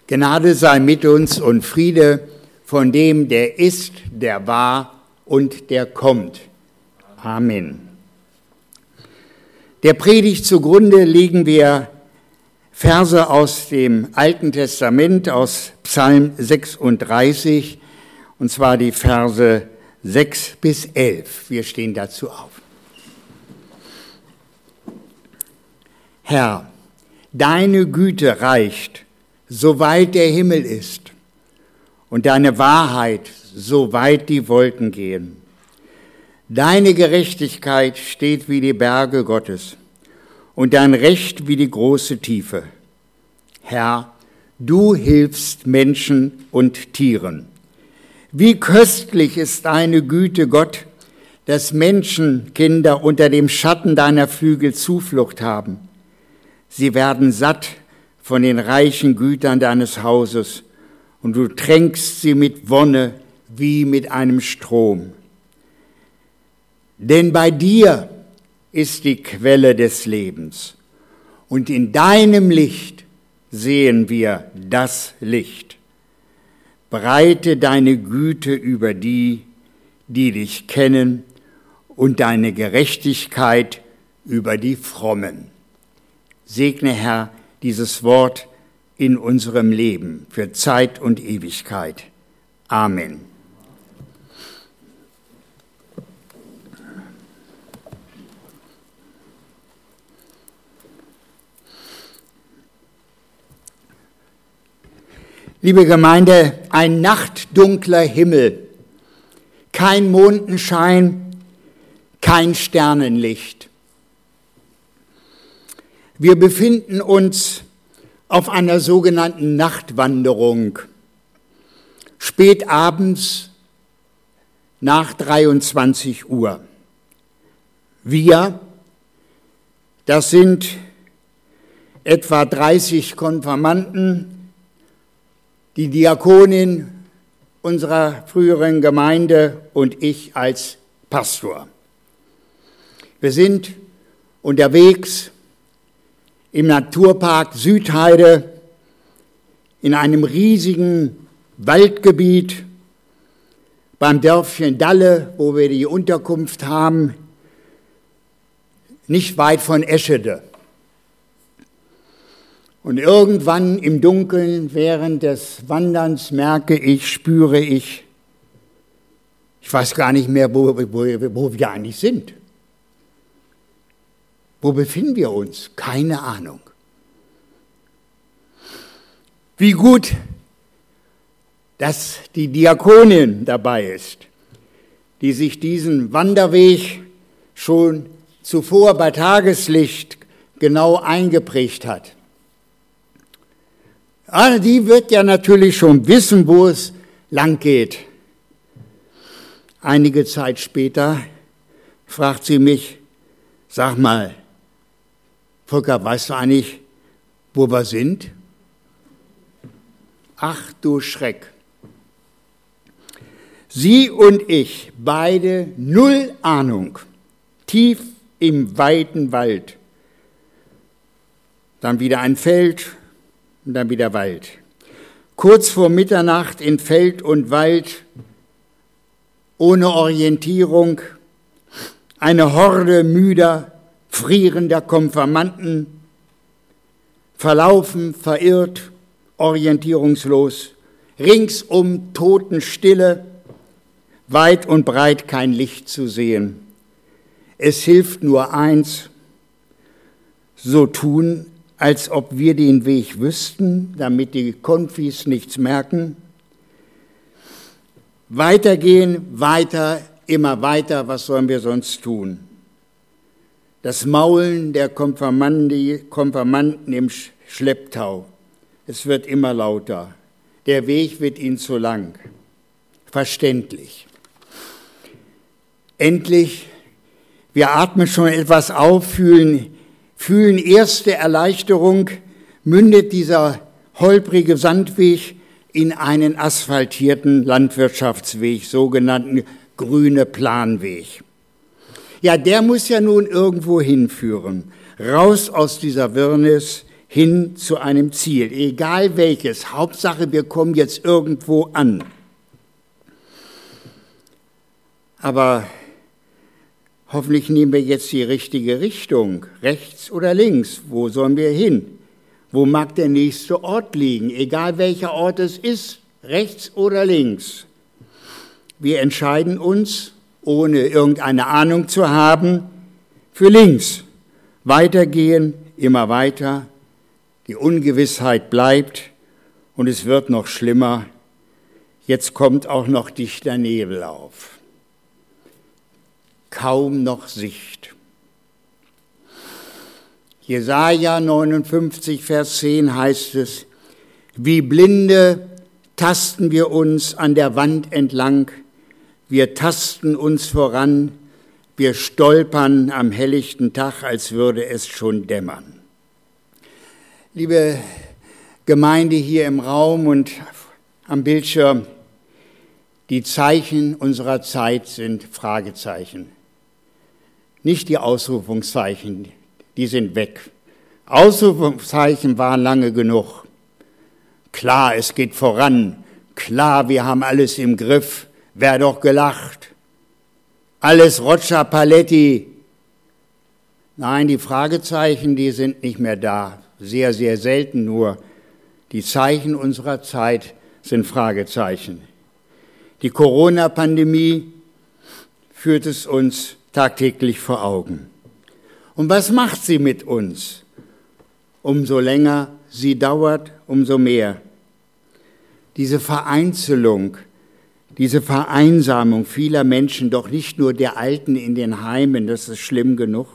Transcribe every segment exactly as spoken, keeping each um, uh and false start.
Gnade sei mit uns und Friede von dem, der ist, der war und der kommt. Amen. Der Predigt zugrunde legen wir Verse aus dem Alten Testament, aus Psalm sechsunddreißig, und zwar die Verse sechs bis elf. Wir stehen dazu auf. Herr, deine Güte reicht, soweit der Himmel ist, und deine Wahrheit, soweit die Wolken gehen. Deine Gerechtigkeit steht wie die Berge Gottes und dein Recht wie die große Tiefe. Herr, du hilfst Menschen und Tieren. Wie köstlich ist deine Güte, Gott, dass Menschenkinder unter dem Schatten deiner Flügel Zuflucht haben. Sie werden satt von den reichen Gütern deines Hauses, und du tränkst sie mit Wonne wie mit einem Strom. Denn bei dir ist die Quelle des Lebens, und in deinem Licht sehen wir das Licht. Breite deine Güte über die, die dich kennen, und deine Gerechtigkeit über die Frommen. Segne, Herr, dieses Wort in unserem Leben für Zeit und Ewigkeit. Amen. Liebe Gemeinde, ein nachtdunkler Himmel, kein Mondenschein, kein Sternenlicht. Wir befinden uns auf einer sogenannten Nachtwanderung, spät abends nach dreiundzwanzig Uhr. Wir, das sind etwa dreißig Konfirmanden, die Diakonin unserer früheren Gemeinde und ich als Pastor. Wir sind unterwegs im Naturpark Südheide, in einem riesigen Waldgebiet, beim Dörfchen Dalle, wo wir die Unterkunft haben, nicht weit von Eschede. Und irgendwann im Dunkeln während des Wanderns merke ich, spüre ich, ich weiß gar nicht mehr, wo, wo, wo wir eigentlich sind. Wo befinden wir uns? Keine Ahnung. Wie gut, dass die Diakonin dabei ist, die sich diesen Wanderweg schon zuvor bei Tageslicht genau eingeprägt hat. Ah, die wird ja natürlich schon wissen, wo es lang geht. Einige Zeit später fragt sie mich, sag mal, Volker, weißt du eigentlich, wo wir sind? Ach du Schreck. Sie und ich, beide null Ahnung, tief im weiten Wald. Dann wieder ein Feld und dann wieder Wald. Kurz vor Mitternacht in Feld und Wald, ohne Orientierung, eine Horde müder, frierender Konfirmanden, verlaufen, verirrt, orientierungslos, ringsum Totenstille, weit und breit kein Licht zu sehen. Es hilft nur eins, so tun, als ob wir den Weg wüssten, damit die Konfis nichts merken. Weitergehen, weiter, immer weiter, was sollen wir sonst tun? Das Maulen der Konfirmanden im Schlepptau. Es wird immer lauter. Der Weg wird ihnen zu lang. Verständlich. Endlich, wir atmen schon etwas auf, fühlen, fühlen erste Erleichterung, mündet dieser holprige Sandweg in einen asphaltierten Landwirtschaftsweg, sogenannten grüne Planweg. Ja, der muss ja nun irgendwo hinführen, raus aus dieser Wirrnis hin zu einem Ziel, egal welches. Hauptsache, wir kommen jetzt irgendwo an. Aber hoffentlich nehmen wir jetzt die richtige Richtung, rechts oder links. Wo sollen wir hin? Wo mag der nächste Ort liegen? Egal welcher Ort es ist, rechts oder links. Wir entscheiden uns, ohne irgendeine Ahnung zu haben, für links. Weitergehen, immer weiter. Die Ungewissheit bleibt und es wird noch schlimmer. Jetzt kommt auch noch dichter Nebel auf. Kaum noch Sicht. Jesaja neunundfünfzig, Vers zehn heißt es, wie Blinde tasten wir uns an der Wand entlang, wir tasten uns voran, wir stolpern am helllichten Tag, als würde es schon dämmern. Liebe Gemeinde hier im Raum und am Bildschirm, die Zeichen unserer Zeit sind Fragezeichen. Nicht die Ausrufungszeichen, die sind weg. Ausrufungszeichen waren lange genug. Klar, es geht voran. Klar, wir haben alles im Griff. Wär doch gelacht. Alles Roger Paletti. Nein, die Fragezeichen, die sind nicht mehr da. Sehr, sehr selten nur. Die Zeichen unserer Zeit sind Fragezeichen. Die Corona-Pandemie führt es uns tagtäglich vor Augen. Und was macht sie mit uns? Umso länger sie dauert, umso mehr. Diese Vereinzelung, diese Vereinsamung vieler Menschen, doch nicht nur der Alten in den Heimen, das ist schlimm genug.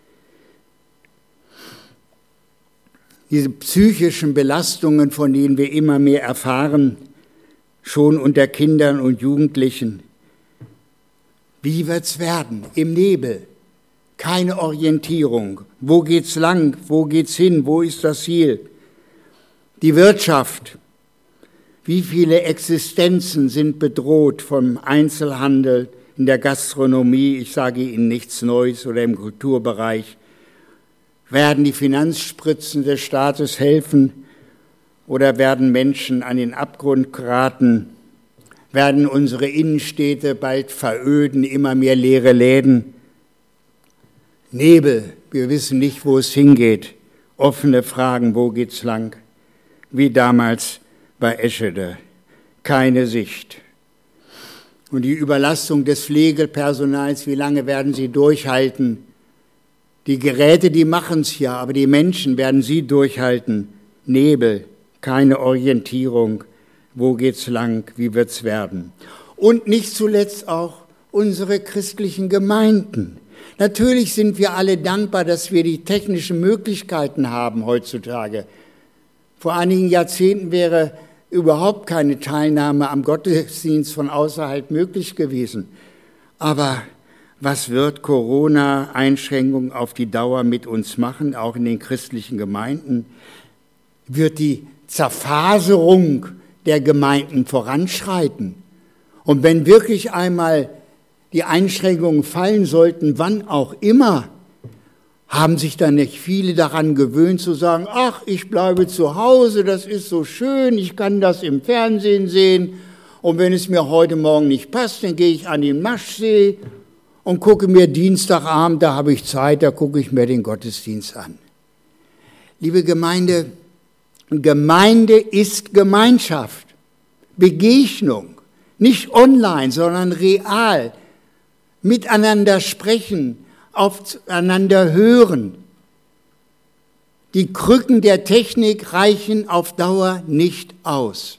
Diese psychischen Belastungen, von denen wir immer mehr erfahren, schon unter Kindern und Jugendlichen. Wie wird's werden? Im Nebel. Keine Orientierung. Wo geht's lang? Wo geht's hin? Wo ist das Ziel? Die Wirtschaft. Wie viele Existenzen sind bedroht vom Einzelhandel, in der Gastronomie, ich sage Ihnen nichts Neues, oder im Kulturbereich. Werden die Finanzspritzen des Staates helfen oder werden Menschen an den Abgrund geraten? Werden unsere Innenstädte bald veröden, immer mehr leere Läden? Nebel, wir wissen nicht, wo es hingeht. Offene Fragen, wo geht's lang? Wie damals bei Eschede. Keine Sicht. Und die Überlastung des Pflegepersonals, wie lange werden sie durchhalten? Die Geräte, die machen es ja, aber die Menschen, werden sie durchhalten? Nebel, keine Orientierung. Wo geht's lang? Wie wird's werden? Und nicht zuletzt auch unsere christlichen Gemeinden. Natürlich sind wir alle dankbar, dass wir die technischen Möglichkeiten haben heutzutage. Vor einigen Jahrzehnten wäre überhaupt keine Teilnahme am Gottesdienst von außerhalb möglich gewesen. Aber was wird Corona-Einschränkungen auf die Dauer mit uns machen, auch in den christlichen Gemeinden? Wird die Zerfaserung der Gemeinden voranschreiten? Und wenn wirklich einmal die Einschränkungen fallen sollten, wann auch immer, haben sich dann nicht viele daran gewöhnt zu sagen, ach, ich bleibe zu Hause, das ist so schön, ich kann das im Fernsehen sehen und wenn es mir heute Morgen nicht passt, dann gehe ich an den Maschsee und gucke mir Dienstagabend, da habe ich Zeit, da gucke ich mir den Gottesdienst an. Liebe Gemeinde, Gemeinde ist Gemeinschaft, Begegnung, nicht online, sondern real, miteinander sprechen, aufeinander hören. Die Krücken der Technik reichen auf Dauer nicht aus.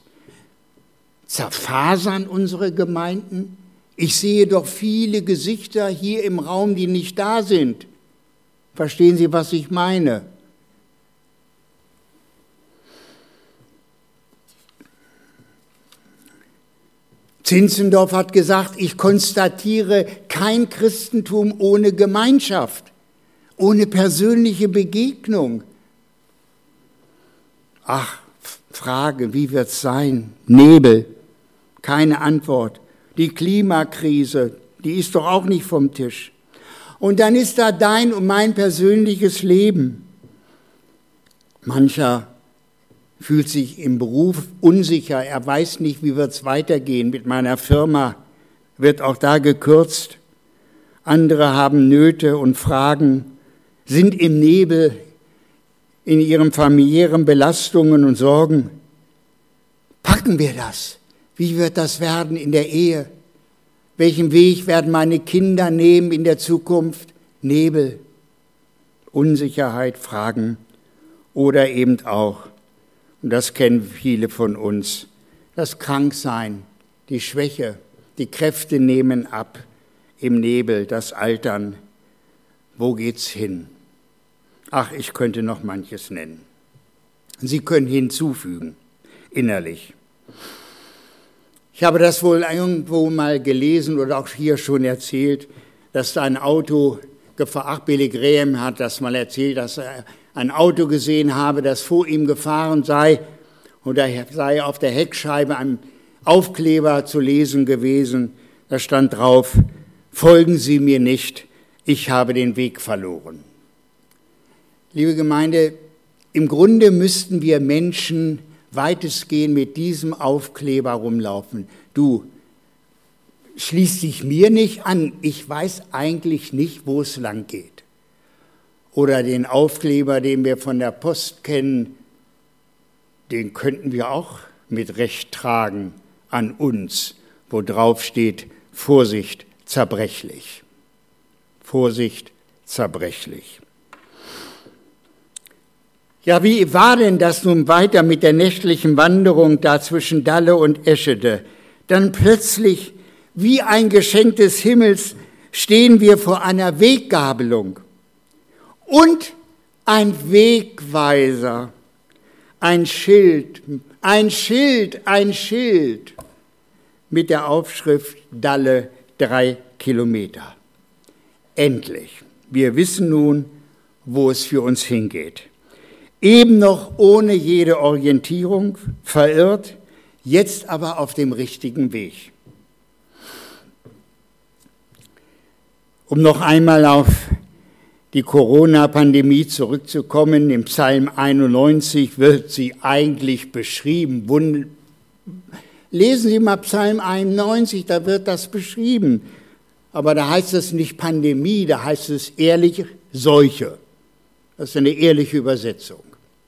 Zerfasern unsere Gemeinden? Ich sehe doch viele Gesichter hier im Raum, die nicht da sind. Verstehen Sie, was ich meine? Zinzendorf hat gesagt, ich konstatiere kein Christentum ohne Gemeinschaft, ohne persönliche Begegnung. Ach, Frage, wie wird's sein? Nebel, keine Antwort. Die Klimakrise, die ist doch auch nicht vom Tisch. Und dann ist da dein und mein persönliches Leben. Mancher fühlt sich im Beruf unsicher, er weiß nicht, wie wird es weitergehen mit meiner Firma, wird auch da gekürzt. Andere haben Nöte und Fragen, sind im Nebel in ihren familiären Belastungen und Sorgen. Packen wir das? Wie wird das werden in der Ehe? Welchen Weg werden meine Kinder nehmen in der Zukunft? Nebel, Unsicherheit, Fragen oder eben auch, und das kennen viele von uns, das Kranksein, die Schwäche, die Kräfte nehmen ab im Nebel, das Altern. Wo geht's hin? Ach, ich könnte noch manches nennen. Sie können hinzufügen, innerlich. Ich habe das wohl irgendwo mal gelesen oder auch hier schon erzählt, dass da ein Auto gefahren, ach, Billy Graham hat das mal erzählt, dass er ein Auto gesehen habe, das vor ihm gefahren sei und da sei auf der Heckscheibe ein Aufkleber zu lesen gewesen, da stand drauf, folgen Sie mir nicht, ich habe den Weg verloren. Liebe Gemeinde, im Grunde müssten wir Menschen weitestgehend mit diesem Aufkleber rumlaufen. Du, schließ dich mir nicht an, ich weiß eigentlich nicht, wo es lang geht. Oder den Aufkleber, den wir von der Post kennen, den könnten wir auch mit Recht tragen an uns, wo drauf steht, Vorsicht, zerbrechlich. Vorsicht, zerbrechlich. Ja, wie war denn das nun weiter mit der nächtlichen Wanderung da zwischen Dalle und Eschede? Dann plötzlich, wie ein Geschenk des Himmels, stehen wir vor einer Weggabelung. Und ein Wegweiser, ein Schild, ein Schild, ein Schild mit der Aufschrift Dalle drei Kilometer. Endlich, wir wissen nun, wo es für uns hingeht. Eben noch ohne jede Orientierung, verirrt, jetzt aber auf dem richtigen Weg. Um noch einmal auf die Corona-Pandemie zurückzukommen, im Psalm einundneunzig wird sie eigentlich beschrieben. Lesen Sie mal Psalm einundneunzig, da wird das beschrieben. Aber da heißt es nicht Pandemie, da heißt es ehrliche Seuche. Das ist eine ehrliche Übersetzung.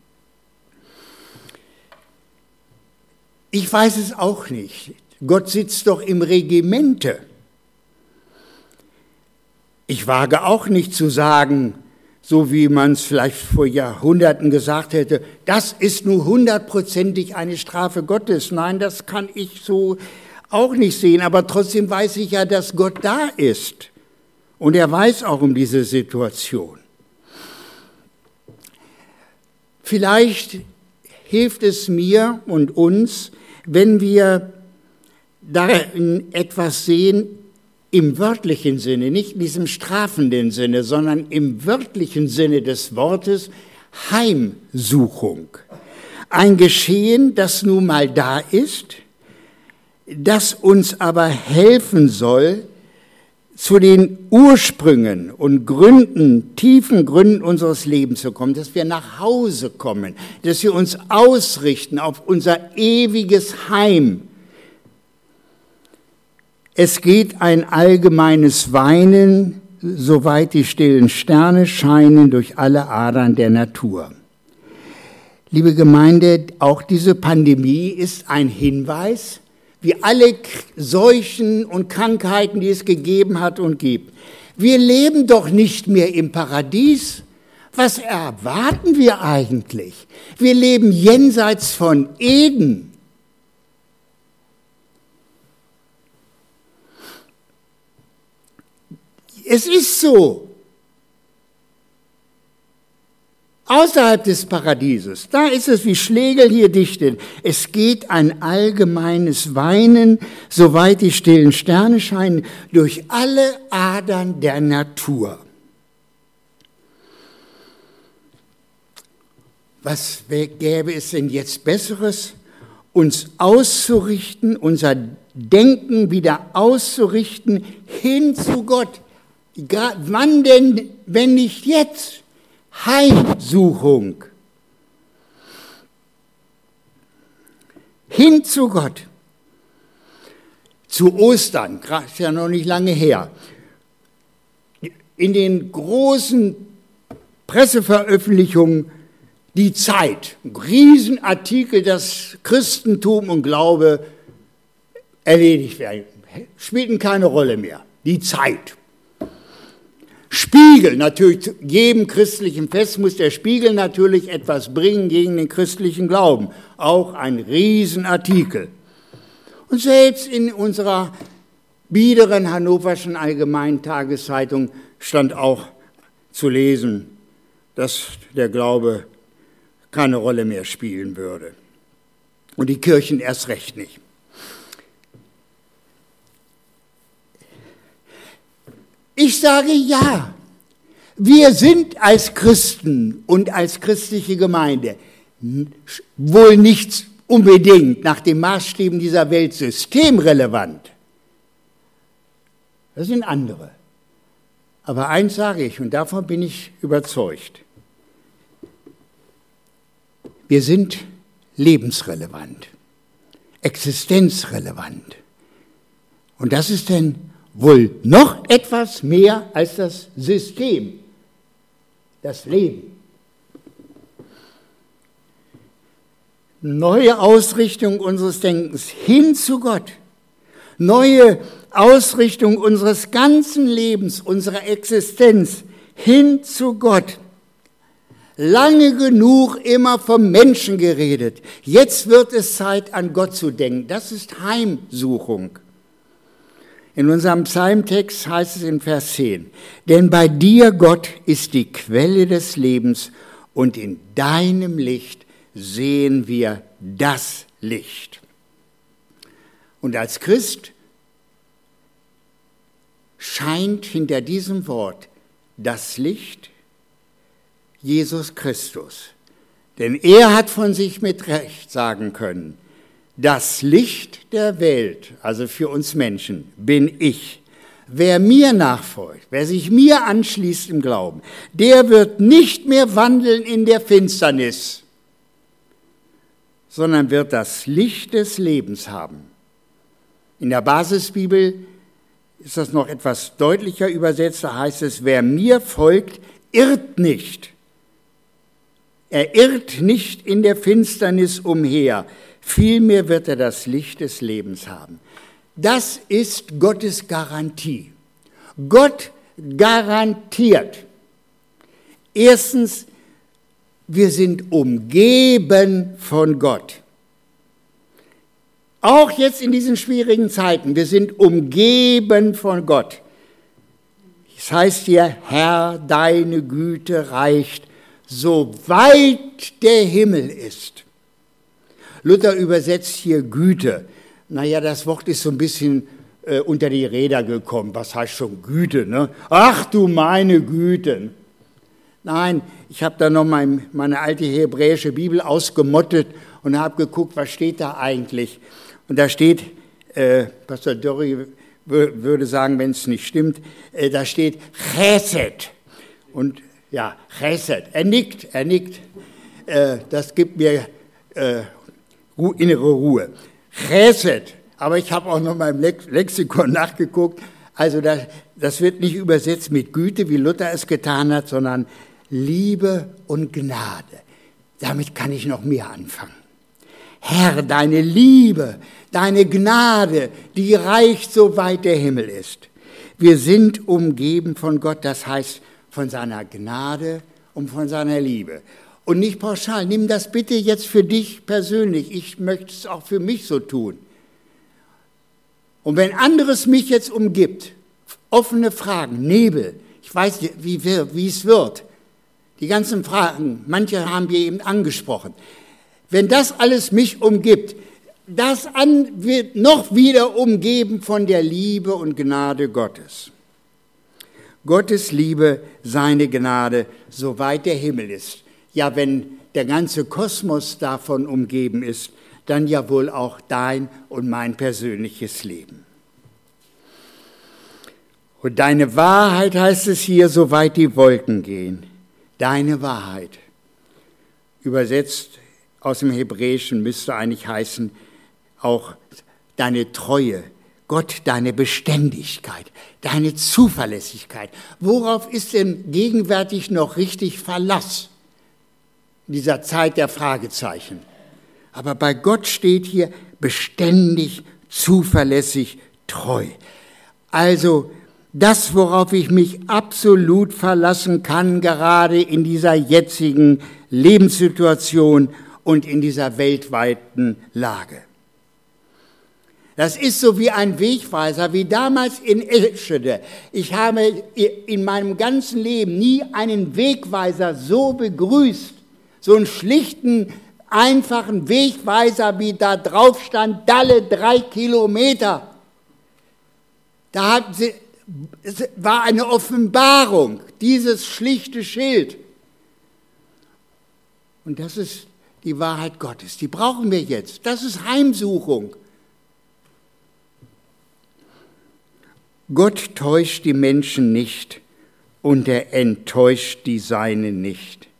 Ich weiß es auch nicht. Gott sitzt doch im Regimente. Ich wage auch nicht zu sagen, so wie man es vielleicht vor Jahrhunderten gesagt hätte, das ist nur hundertprozentig eine Strafe Gottes. Nein, das kann ich so auch nicht sehen, aber trotzdem weiß ich ja, dass Gott da ist. Und er weiß auch um diese Situation. Vielleicht hilft es mir und uns, wenn wir darin etwas sehen, im wörtlichen Sinne, nicht in diesem strafenden Sinne, sondern im wörtlichen Sinne des Wortes Heimsuchung. Ein Geschehen, das nun mal da ist, das uns aber helfen soll, zu den Ursprüngen und Gründen, tiefen Gründen unseres Lebens zu kommen, dass wir nach Hause kommen, dass wir uns ausrichten auf unser ewiges Heim. Es geht ein allgemeines Weinen, soweit die stillen Sterne scheinen, durch alle Adern der Natur. Liebe Gemeinde, auch diese Pandemie ist ein Hinweis, wie alle Seuchen und Krankheiten, die es gegeben hat und gibt. Wir leben doch nicht mehr im Paradies. Was erwarten wir eigentlich? Wir leben jenseits von Eden. Es ist so. Außerhalb des Paradieses, da ist es, wie Schlegel hier dichtet, es geht ein allgemeines Weinen, soweit die stillen Sterne scheinen, durch alle Adern der Natur. Was gäbe es denn jetzt Besseres, uns auszurichten, unser Denken wieder auszurichten, hin zu Gott? Wann denn, wenn nicht jetzt? Heimsuchung. hin zu Gott. Zu Ostern, ist ja noch nicht lange her, in den großen Presseveröffentlichungen die Zeit, Riesenartikel, dass Christentum und Glaube erledigt werden, spielten keine Rolle mehr. Die Zeit. Spiegel, natürlich, zu jedem christlichen Fest muss der Spiegel natürlich etwas bringen gegen den christlichen Glauben. Auch ein Riesenartikel. Und selbst in unserer biederen Hannoverschen Allgemeinen Tageszeitung stand auch zu lesen, dass der Glaube keine Rolle mehr spielen würde. Und die Kirchen erst recht nicht. Ich sage ja, wir sind als Christen und als christliche Gemeinde wohl nicht unbedingt nach den Maßstäben dieser Welt systemrelevant. Das sind andere. Aber eins sage ich, und davon bin ich überzeugt. Wir sind lebensrelevant, existenzrelevant. Und das ist denn wohl noch etwas mehr als das System, das Leben. Neue Ausrichtung unseres Denkens hin zu Gott, neue Ausrichtung unseres ganzen Lebens, unserer Existenz hin zu Gott. Lange genug immer vom Menschen geredet. Jetzt wird es Zeit, an Gott zu denken. Das ist Heimsuchung. In unserem Psalmtext heißt es in Vers zehn, denn bei dir, Gott, ist die Quelle des Lebens und in deinem Licht sehen wir das Licht. Und als Christ scheint hinter diesem Wort das Licht Jesus Christus. Denn er hat von sich mit Recht sagen können, das Licht der Welt, also für uns Menschen, bin ich. Wer mir nachfolgt, wer sich mir anschließt im Glauben, der wird nicht mehr wandeln in der Finsternis, sondern wird das Licht des Lebens haben. In der Basisbibel ist das noch etwas deutlicher übersetzt, da heißt es, wer mir folgt, irrt nicht. Er irrt nicht in der Finsternis umher, vielmehr wird er das Licht des Lebens haben. Das ist Gottes Garantie. Gott garantiert. Erstens, wir sind umgeben von Gott. Auch jetzt in diesen schwierigen Zeiten, wir sind umgeben von Gott. Es heißt hier, Herr, deine Güte reicht, so weit der Himmel ist. Luther übersetzt hier Güte. Naja, das Wort ist so ein bisschen äh, unter die Räder gekommen. Was heißt schon Güte, ne? Ach du meine Güte. Nein, ich habe da noch mein, meine alte hebräische Bibel ausgemottet und habe geguckt, was steht da eigentlich. Und da steht, äh, Pastor Dörri würde sagen, wenn es nicht stimmt, äh, da steht Chesed. Und ja, Chesed. Er nickt, er nickt. Äh, das gibt mir äh, innere Ruhe. Chesed. Aber ich habe auch noch mal im Lexikon nachgeguckt. Also das, das wird nicht übersetzt mit Güte, wie Luther es getan hat, sondern Liebe und Gnade. Damit kann ich noch mehr anfangen. Herr, deine Liebe, deine Gnade, die reicht, so weit der Himmel ist. Wir sind umgeben von Gott, das heißt von seiner Gnade und von seiner Liebe. Und nicht pauschal, nimm das bitte jetzt für dich persönlich, ich möchte es auch für mich so tun. Und wenn anderes mich jetzt umgibt, offene Fragen, Nebel, ich weiß nicht, wie, wie es wird, die ganzen Fragen, manche haben wir eben angesprochen. Wenn das alles mich umgibt, das an wird noch wieder umgeben von der Liebe und Gnade Gottes. Gottes Liebe, seine Gnade, soweit der Himmel ist. Ja, wenn der ganze Kosmos davon umgeben ist, dann ja wohl auch dein und mein persönliches Leben. Und deine Wahrheit heißt es hier, soweit die Wolken gehen. Deine Wahrheit. Übersetzt aus dem Hebräischen müsste eigentlich heißen, auch deine Treue, Gott, deine Beständigkeit, deine Zuverlässigkeit. Worauf ist denn gegenwärtig noch richtig Verlass in dieser Zeit der Fragezeichen? Aber bei Gott steht hier beständig, zuverlässig, treu. Also das, worauf ich mich absolut verlassen kann, gerade in dieser jetzigen Lebenssituation und in dieser weltweiten Lage. Das ist so wie ein Wegweiser, wie damals in Eschede. Ich habe in meinem ganzen Leben nie einen Wegweiser so begrüßt, so einen schlichten, einfachen Wegweiser, wie da drauf stand, Dalle drei Kilometer. Da hat sie, es war eine Offenbarung, dieses schlichte Schild. Und das ist die Wahrheit Gottes, die brauchen wir jetzt. Das ist Heimsuchung. Gott täuscht die Menschen nicht und er enttäuscht die Seinen nicht.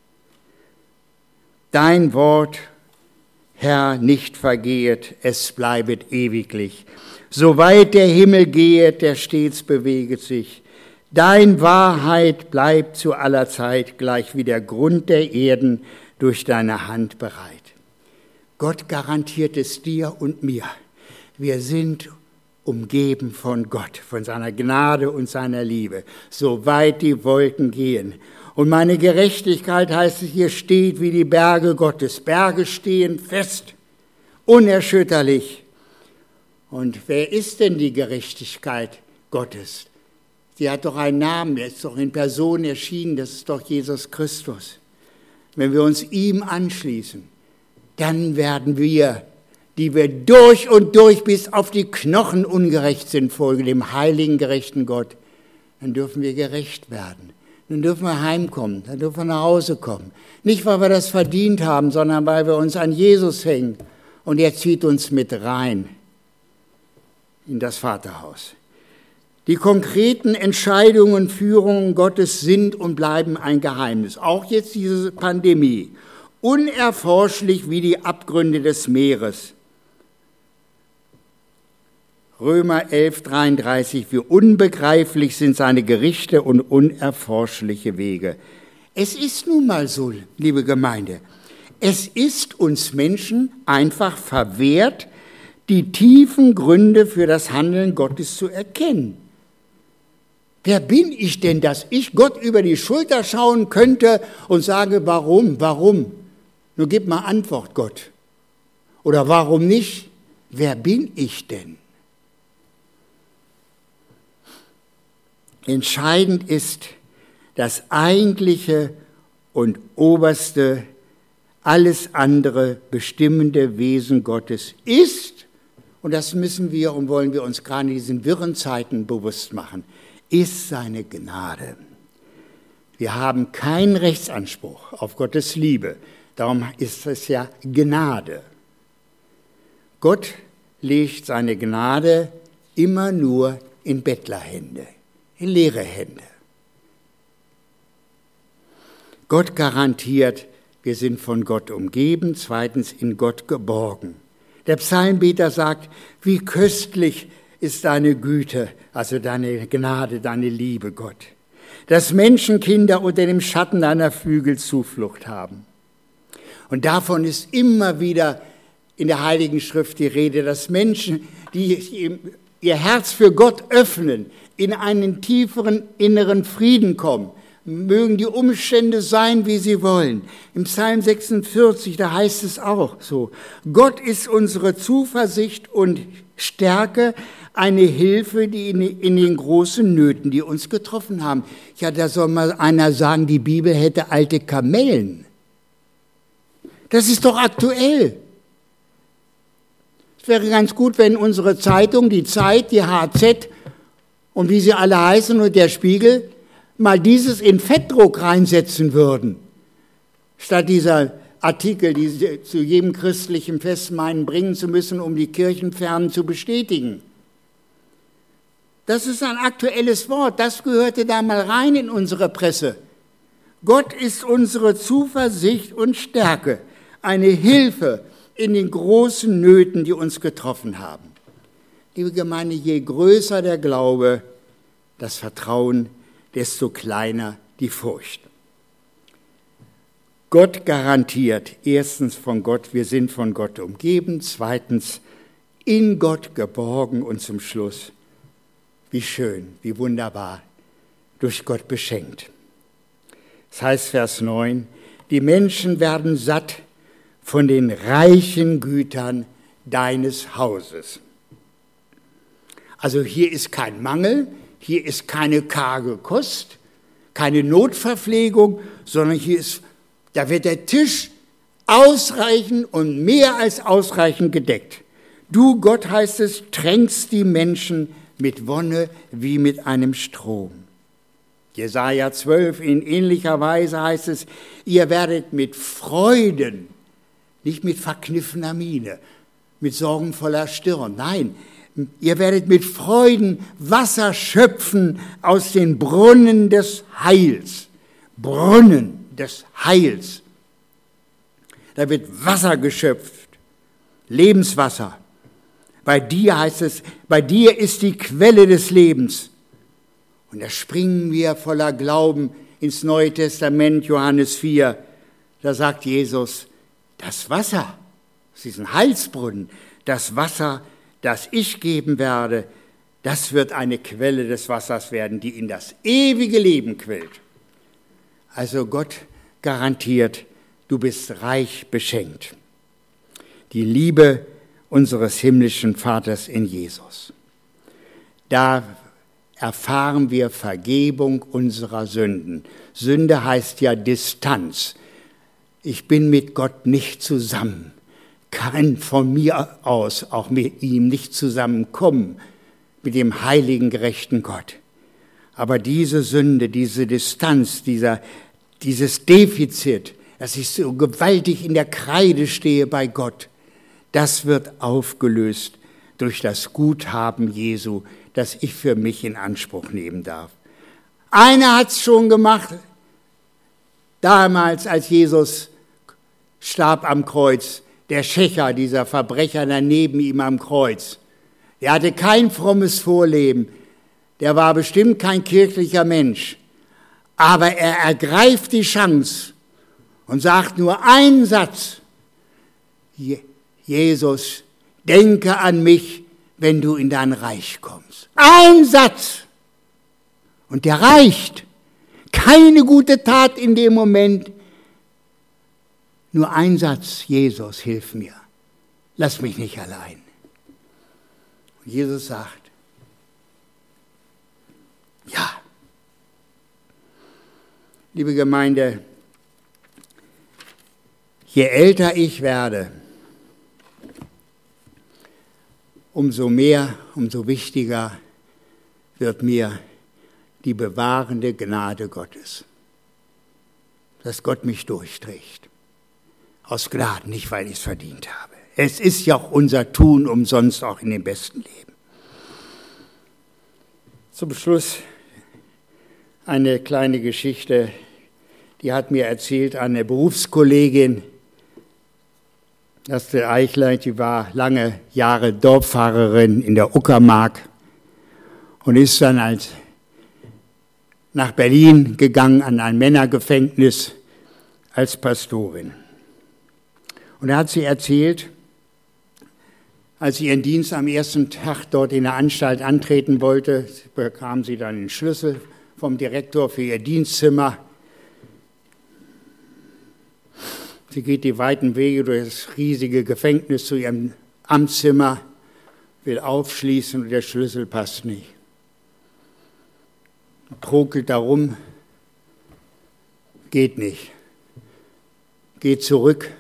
Dein Wort, Herr, nicht vergehet, es bleibet ewiglich. Soweit der Himmel gehet, der stets beweget sich. Dein Wahrheit bleibt zu aller Zeit, gleich wie der Grund der Erden durch deine Hand bereit. Gott garantiert es dir und mir. Wir sind umgeben von Gott, von seiner Gnade und seiner Liebe, soweit die Wolken gehen. Und meine Gerechtigkeit, heißt es hier, steht wie die Berge Gottes. Berge stehen fest, unerschütterlich. Und wer ist denn die Gerechtigkeit Gottes? Sie hat doch einen Namen, der ist doch in Person erschienen, das ist doch Jesus Christus. Wenn wir uns ihm anschließen, dann werden wir, die wir durch und durch bis auf die Knochen ungerecht sind vor dem heiligen, gerechten Gott, dann dürfen wir gerecht werden. Dann dürfen wir heimkommen, dann dürfen wir nach Hause kommen. Nicht, weil wir das verdient haben, sondern weil wir uns an Jesus hängen. Und er zieht uns mit rein in das Vaterhaus. Die konkreten Entscheidungen und Führungen Gottes sind und bleiben ein Geheimnis. Auch jetzt diese Pandemie. Unerforschlich wie die Abgründe des Meeres. Römer elf, dreiunddreißig, wie unbegreiflich sind seine Gerichte und unerforschliche Wege. Es ist nun mal so, liebe Gemeinde, es ist uns Menschen einfach verwehrt, die tiefen Gründe für das Handeln Gottes zu erkennen. Wer bin ich denn, dass ich Gott über die Schulter schauen könnte und sage, warum, warum? Nur gib mal Antwort, Gott. Oder warum nicht? Wer bin ich denn? Entscheidend ist, das eigentliche und oberste, alles andere bestimmende Wesen Gottes ist, und das müssen wir und wollen wir uns gerade in diesen wirren Zeiten bewusst machen, ist seine Gnade. Wir haben keinen Rechtsanspruch auf Gottes Liebe, darum ist es ja Gnade. Gott legt seine Gnade immer nur in Bettlerhände. In leere Hände. Gott garantiert, wir sind von Gott umgeben, zweitens in Gott geborgen. Der Psalmbeter sagt, wie köstlich ist deine Güte, also deine Gnade, deine Liebe, Gott, dass Menschenkinder unter dem Schatten deiner Flügel Zuflucht haben. Und davon ist immer wieder in der Heiligen Schrift die Rede, dass Menschen, die ihr Herz für Gott öffnen, in einen tieferen inneren Frieden kommen. Mögen die Umstände sein, wie sie wollen. Im Psalm sechsundvierzig, da heißt es auch so, Gott ist unsere Zuversicht und Stärke, eine Hilfe, die in, in den großen Nöten, die uns getroffen haben. Ja, da soll mal einer sagen, die Bibel hätte alte Kamellen. Das ist doch aktuell. Es wäre ganz gut, wenn unsere Zeitung, die Zeit, die H Z, und wie sie alle heißen und der Spiegel, mal dieses in Fettdruck reinsetzen würden, statt dieser Artikel, die sie zu jedem christlichen Fest meinen, bringen zu müssen, um die Kirchenfernen zu bestätigen. Das ist ein aktuelles Wort, das gehörte da mal rein in unsere Presse. Gott ist unsere Zuversicht und Stärke, eine Hilfe in den großen Nöten, die uns getroffen haben. Liebe Gemeinde, je größer der Glaube, das Vertrauen, desto kleiner die Furcht. Gott garantiert, erstens von Gott, wir sind von Gott umgeben, zweitens in Gott geborgen und zum Schluss, wie schön, wie wunderbar, durch Gott beschenkt. Das heißt, Vers neun, die Menschen werden satt von den reichen Gütern deines Hauses. Also hier ist kein Mangel, hier ist keine karge Kost, keine Notverpflegung, sondern hier ist, da wird der Tisch ausreichend und mehr als ausreichend gedeckt. Du, Gott heißt es, tränkst die Menschen mit Wonne wie mit einem Strom. Jesaja zwölf, in ähnlicher Weise heißt es, ihr werdet mit Freuden, nicht mit verkniffener Miene, mit sorgenvoller Stirn, nein, ihr werdet mit Freuden Wasser schöpfen aus den Brunnen des Heils. Brunnen des Heils. Da wird Wasser geschöpft, Lebenswasser. Bei dir heißt es, bei dir ist die Quelle des Lebens. Und da springen wir voller Glauben ins Neue Testament, Johannes vier. Da sagt Jesus, das Wasser, das ist ein Heilsbrunnen, das Wasser, das ich geben werde, das wird eine Quelle des Wassers werden, die in das ewige Leben quillt. Also Gott garantiert, du bist reich beschenkt. Die Liebe unseres himmlischen Vaters in Jesus. Da erfahren wir Vergebung unserer Sünden. Sünde heißt ja Distanz. Ich bin mit Gott nicht zusammen. Kann von mir aus auch mit ihm nicht zusammenkommen, mit dem heiligen, gerechten Gott. Aber diese Sünde, diese Distanz, dieser, dieses Defizit, dass ich so gewaltig in der Kreide stehe bei Gott, das wird aufgelöst durch das Guthaben Jesu, das ich für mich in Anspruch nehmen darf. Einer hat es schon gemacht, damals, als Jesus starb am Kreuz, der Schächer, dieser Verbrecher da neben ihm am Kreuz. Der hatte kein frommes Vorleben, der war bestimmt kein kirchlicher Mensch, aber er ergreift die Chance und sagt nur einen Satz, Jesus, denke an mich, wenn du in dein Reich kommst. Ein Satz. Und der reicht. Keine gute Tat in dem Moment. Nur ein Satz, Jesus, hilf mir. Lass mich nicht allein. Und Jesus sagt, ja. Liebe Gemeinde, je älter ich werde, umso mehr, umso wichtiger wird mir die bewahrende Gnade Gottes, dass Gott mich durchträgt. Aus Gnaden, nicht weil ich es verdient habe. Es ist ja auch unser Tun umsonst auch in dem besten Leben. Zum Schluss eine kleine Geschichte, die hat mir erzählt eine Berufskollegin, Astrid Eichler, die war lange Jahre Dorffahrerin in der Uckermark und ist dann als nach Berlin gegangen an ein Männergefängnis als Pastorin. Und da hat sie erzählt, als sie ihren Dienst am ersten Tag dort in der Anstalt antreten wollte, bekam sie dann den Schlüssel vom Direktor für ihr Dienstzimmer. Sie geht die weiten Wege durch das riesige Gefängnis zu ihrem Amtszimmer, will aufschließen und der Schlüssel passt nicht. Prokelt darum, geht nicht. Geht zurück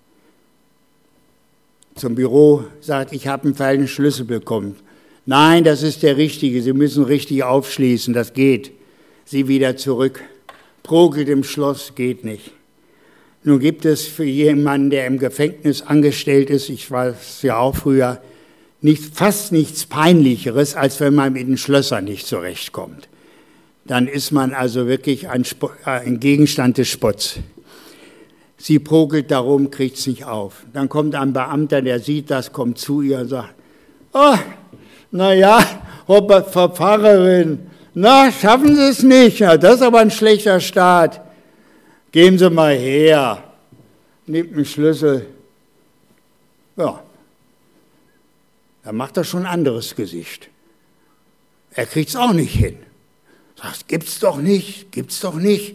zum Büro, sagt, ich habe einen falschen Schlüssel bekommen. Nein, das ist der richtige, Sie müssen richtig aufschließen, das geht. Sie wieder zurück. Prokelt im Schloss, geht nicht. Nun gibt es für jemanden, der im Gefängnis angestellt ist, ich war es ja auch früher, nicht, fast nichts Peinlicheres, als wenn man mit den Schlössern nicht zurechtkommt. Dann ist man also wirklich ein, Sp- äh, ein Gegenstand des Spotts. Sie prokelt darum, kriegt es nicht auf. Dann kommt ein Beamter, der sieht das, kommt zu ihr und sagt, oh, na ja, Frau Pfarrerin, na, schaffen Sie es nicht, ja, das ist aber ein schlechter Start. Geben Sie mal her, nimmt einen Schlüssel. Ja, dann macht er schon ein anderes Gesicht. Er kriegt es auch nicht hin. Sagt, gibt's doch nicht, gibt's doch nicht.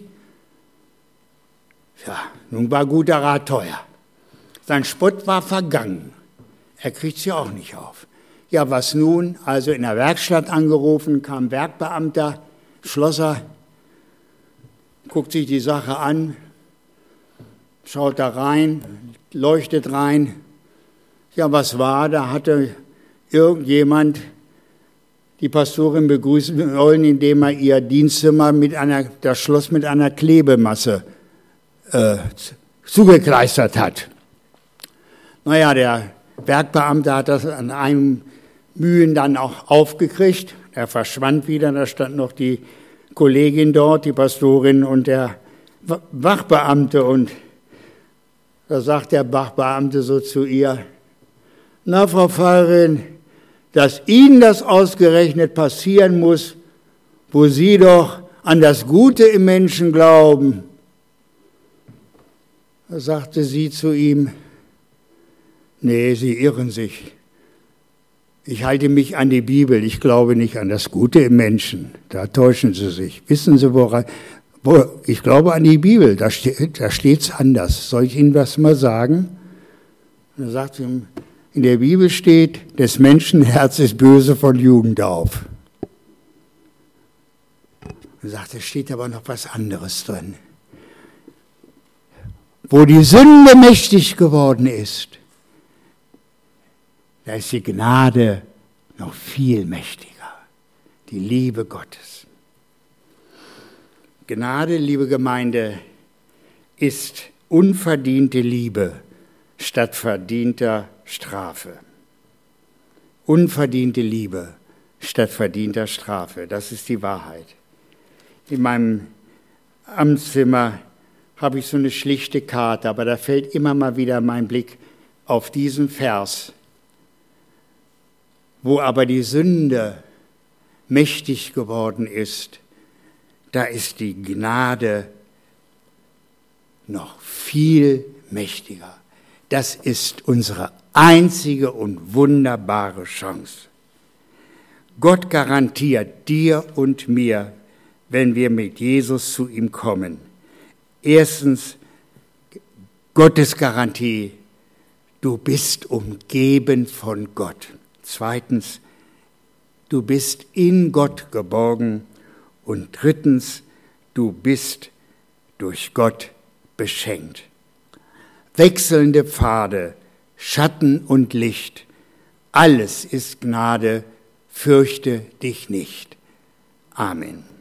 Ja, nun war guter Rat teuer. Sein Spott war vergangen. Er kriegt sie auch nicht auf. Ja, was nun? Also in der Werkstatt angerufen, kam Werkbeamter, Schlosser, guckt sich die Sache an, schaut da rein, leuchtet rein. Ja, was war? Da hatte irgendjemand die Pastorin begrüßen wollen, indem er ihr Dienstzimmer mit einer, das Schloss mit einer Klebemasse äh, zugekleistert hat. Naja, der Werkbeamte hat das an einem Mühen dann auch aufgekriegt. Er verschwand wieder, da stand noch die Kollegin dort, die Pastorin und der Wachbeamte. Und da sagt der Wachbeamte so zu ihr, na, Frau Pfarrerin, dass Ihnen das ausgerechnet passieren muss, wo Sie doch an das Gute im Menschen glauben. Da sagte sie zu ihm, nee, Sie irren sich. Ich halte mich an die Bibel, ich glaube nicht an das Gute im Menschen. Da täuschen Sie sich. Wissen Sie, woran? Wo, ich glaube an die Bibel, da steht da steht's anders. Soll ich Ihnen das mal sagen? Und er sagt ihm, in der Bibel steht, des Menschen Herz ist böse von Jugend auf. Er sagt, es steht aber noch was anderes drin. Wo die Sünde mächtig geworden ist, da ist die Gnade noch viel mächtiger, die Liebe Gottes. Gnade, liebe Gemeinde, ist unverdiente Liebe statt verdienter Strafe. Unverdiente Liebe statt verdienter Strafe, das ist die Wahrheit. In meinem Amtszimmer habe ich so eine schlichte Karte, aber da fällt immer mal wieder mein Blick auf diesen Vers, wo aber die Sünde mächtig geworden ist, da ist die Gnade noch viel mächtiger. Das ist unsere einzige und wunderbare Chance. Gott garantiert dir und mir, wenn wir mit Jesus zu ihm kommen. Erstens, Gottes Garantie, du bist umgeben von Gott. Zweitens, du bist in Gott geborgen. Und drittens, du bist durch Gott beschenkt. Wechselnde Pfade, Schatten und Licht, alles ist Gnade, fürchte dich nicht. Amen.